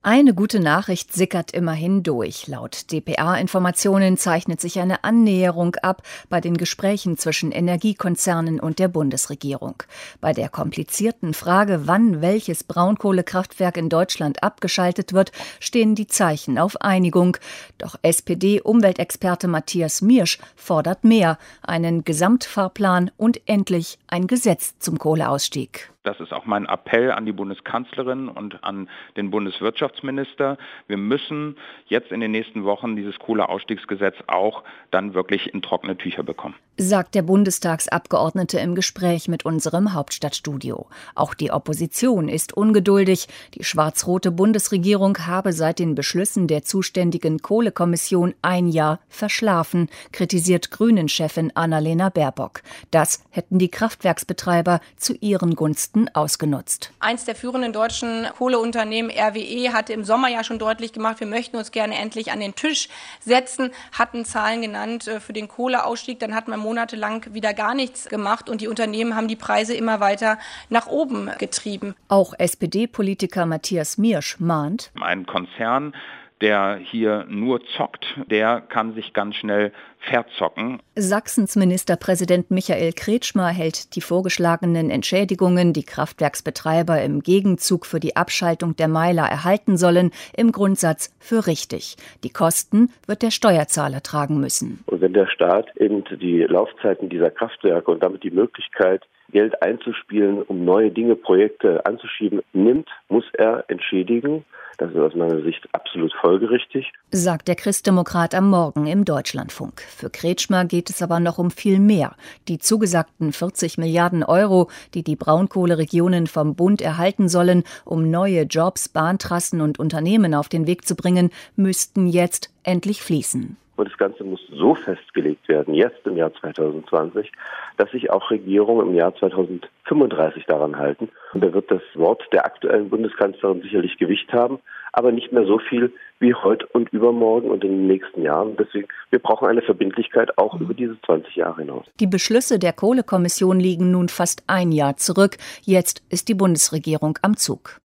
Eine gute Nachricht sickert immerhin durch. Laut dpa-Informationen zeichnet sich eine Annäherung ab bei den Gesprächen zwischen Energiekonzernen und der Bundesregierung. Bei der komplizierten Frage, wann welches Braunkohlekraftwerk in Deutschland abgeschaltet wird, stehen die Zeichen auf Einigung. Doch SPD-Umweltexperte Matthias Miersch fordert mehr, einen Gesamtfahrplan und endlich ein Gesetz zum Kohleausstieg. Das ist auch mein Appell an die Bundeskanzlerin und an den Bundeswirtschaftsminister. Wir müssen jetzt in den nächsten Wochen dieses Kohleausstiegsgesetz auch dann wirklich in trockene Tücher bekommen, sagt der Bundestagsabgeordnete im Gespräch mit unserem Hauptstadtstudio. Auch die Opposition ist ungeduldig. Die schwarz-rote Bundesregierung habe seit den Beschlüssen der zuständigen Kohlekommission ein Jahr verschlafen, kritisiert Grünen-Chefin Annalena Baerbock. Das hätten die Kraftwerksbetreiber zu ihren Gunsten ausgenutzt. Eins der führenden deutschen Kohleunternehmen, RWE, hatte im Sommer ja schon deutlich gemacht, wir möchten uns gerne endlich an den Tisch setzen, hatten Zahlen genannt für den Kohleausstieg, dann hat man monatelang wieder gar nichts gemacht und die Unternehmen haben die Preise immer weiter nach oben getrieben. Auch SPD-Politiker Matthias Miersch mahnt: Ein Konzern, der hier nur zockt, der kann sich ganz schnell verzocken. Sachsens Ministerpräsident Michael Kretschmer hält die vorgeschlagenen Entschädigungen, die Kraftwerksbetreiber im Gegenzug für die Abschaltung der Meiler erhalten sollen, im Grundsatz für richtig. Die Kosten wird der Steuerzahler tragen müssen. Und wenn der Staat eben die Laufzeiten dieser Kraftwerke und damit die Möglichkeit, Geld einzuspielen, um neue Dinge, Projekte anzuschieben, nimmt, muss er entschädigen. Das ist aus meiner Sicht absolut folgerichtig, sagt der Christdemokrat am Morgen im Deutschlandfunk. Für Kretschmer geht es aber noch um viel mehr. Die zugesagten 40 Milliarden Euro, die die Braunkohleregionen vom Bund erhalten sollen, um neue Jobs, Bahntrassen und Unternehmen auf den Weg zu bringen, müssten jetzt endlich fließen. Und das Ganze muss so festgelegt werden, jetzt im Jahr 2020, dass sich auch Regierungen im Jahr 2035 daran halten. Und da wird das Wort der aktuellen Bundeskanzlerin sicherlich Gewicht haben, aber nicht mehr so viel wie heute und übermorgen und in den nächsten Jahren. Deswegen, wir brauchen eine Verbindlichkeit auch über diese 20 Jahre hinaus. Die Beschlüsse der Kohlekommission liegen nun fast ein Jahr zurück. Jetzt ist die Bundesregierung am Zug.